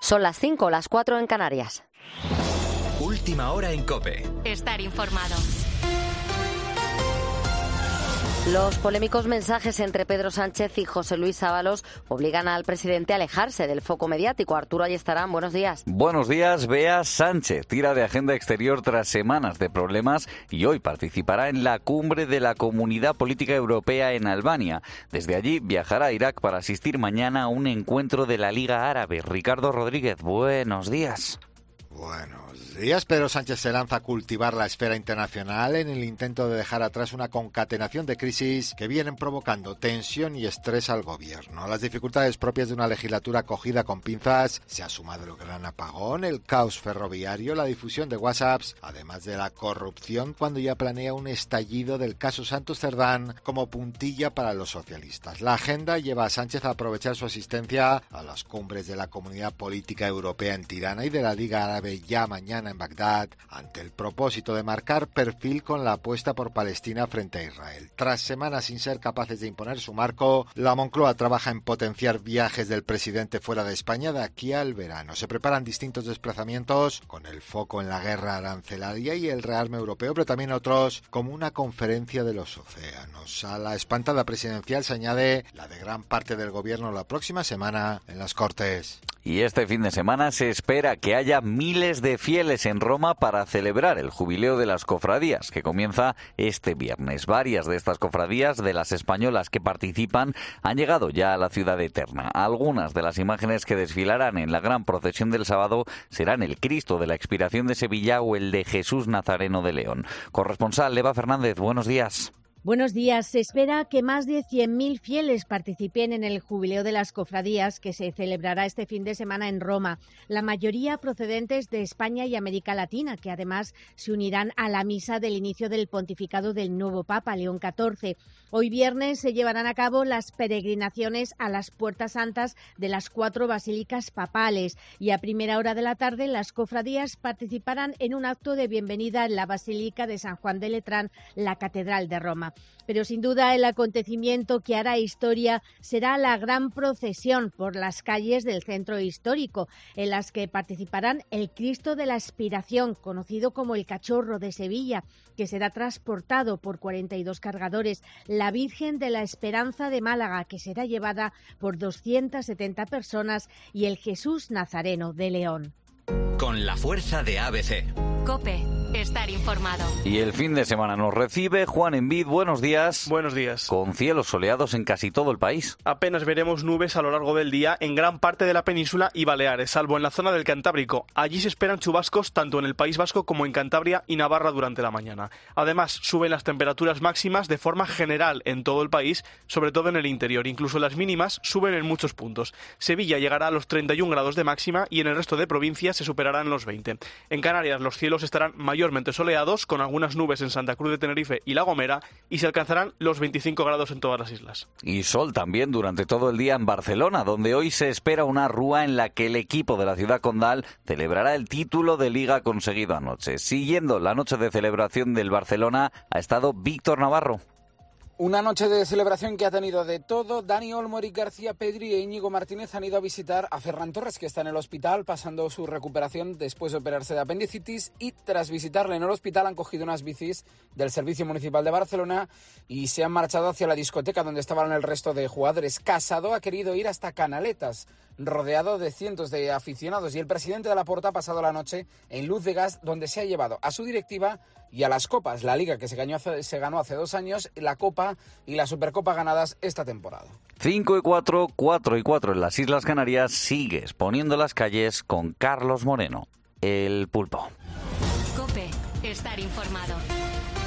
Son las 5, las 4 en Canarias. Última hora en COPE. Estar informado. Los polémicos mensajes entre Pedro Sánchez y José Luis Ábalos obligan al presidente a alejarse del foco mediático. Arturo Ayestarán, buenos días. Buenos días. Bea Sánchez tira de agenda exterior tras semanas de problemas y hoy participará en la cumbre de la Comunidad Política Europea en Albania. Desde allí viajará a Irak para asistir mañana a un encuentro de la Liga Árabe. Ricardo Rodríguez, buenos días. Buenos días. Pedro Sánchez se lanza a cultivar la esfera internacional en el intento de dejar atrás una concatenación de crisis que vienen provocando tensión y estrés al gobierno. Las dificultades propias de una legislatura cogida con pinzas se ha sumado el gran apagón, el caos ferroviario, la difusión de WhatsApps, además de la corrupción cuando ya planea un estallido del caso Santos Cerdán como puntilla para los socialistas. La agenda lleva a Sánchez a aprovechar su asistencia a las cumbres de la Comunidad Política Europea en Tirana y de la Liga Árabe ya mañana en Bagdad, ante el propósito de marcar perfil con la apuesta por Palestina frente a Israel. Tras semanas sin ser capaces de imponer su marco, la Moncloa trabaja en potenciar viajes del presidente fuera de España de aquí al verano. Se preparan distintos desplazamientos con el foco en la guerra arancelaria y el rearme europeo, pero también otros como una conferencia de los océanos. A la espantada presidencial se añade la de gran parte del gobierno la próxima semana en las Cortes. Y este fin de semana se espera que haya miles de fieles en Roma para celebrar el jubileo de las cofradías, que comienza este viernes. Varias de estas cofradías, de las españolas que participan, han llegado ya a la ciudad eterna. Algunas de las imágenes que desfilarán en la gran procesión del sábado serán el Cristo de la Expiración de Sevilla o el de Jesús Nazareno de León. Corresponsal Eva Fernández, buenos días. Buenos días. Se espera que más de 100.000 fieles participen en el jubileo de las cofradías que se celebrará este fin de semana en Roma. La mayoría procedentes de España y América Latina, que además se unirán a la misa del inicio del pontificado del nuevo Papa, León XIV. Hoy viernes se llevarán a cabo las peregrinaciones a las puertas santas de las 4 basílicas papales y a primera hora de la tarde las cofradías participarán en un acto de bienvenida en la Basílica de San Juan de Letrán, la Catedral de Roma. Pero sin duda el acontecimiento que hará historia será la gran procesión por las calles del centro histórico, en las que participarán el Cristo de la Expiración, conocido como el Cachorro de Sevilla, que será transportado por 42 cargadores, la Virgen de la Esperanza de Málaga, que será llevada por 270 personas, y el Jesús Nazareno de León. Con la fuerza de ABC. COPE. Estar informado. Y el fin de semana nos recibe Juan Envid. Buenos días. Buenos días. Con cielos soleados en casi todo el país. Apenas veremos nubes a lo largo del día en gran parte de la península y Baleares, salvo en la zona del Cantábrico. Allí se esperan chubascos tanto en el País Vasco como en Cantabria y Navarra durante la mañana. Además, suben las temperaturas máximas de forma general en todo el país, sobre todo en el interior. Incluso las mínimas suben en muchos puntos. Sevilla llegará a los 31 grados de máxima y en el resto de provincias se superarán los 20. En Canarias los cielos estarán mayormente soleados, con algunas nubes en Santa Cruz de Tenerife y La Gomera, y se alcanzarán los 25 grados en todas las islas. Y sol también durante todo el día en Barcelona, donde hoy se espera una rúa en la que el equipo de la ciudad condal celebrará el título de Liga conseguido anoche. Siguiendo la noche de celebración del Barcelona ha estado Víctor Navarro. Una noche de celebración que ha tenido de todo. Dani Olmo, Eric García, Pedri e Íñigo Martínez han ido a visitar a Ferran Torres, que está en el hospital pasando su recuperación después de operarse de apendicitis, y tras visitarle en el hospital han cogido unas bicis del Servicio Municipal de Barcelona y se han marchado hacia la discoteca donde estaban el resto de jugadores. Casado ha querido ir hasta Canaletas, rodeado de cientos de aficionados, y el presidente de Laporta ha pasado la noche en Luz de Gas, donde se ha llevado a su directiva y a las copas, la Liga que se ganó hace 2 años, la Copa y la Supercopa ganadas esta temporada. 5 y 4, 4 y 4 en las Islas Canarias. Sigues poniendo las calles con Carlos Moreno, el Pulpo. COPE. Estar informado.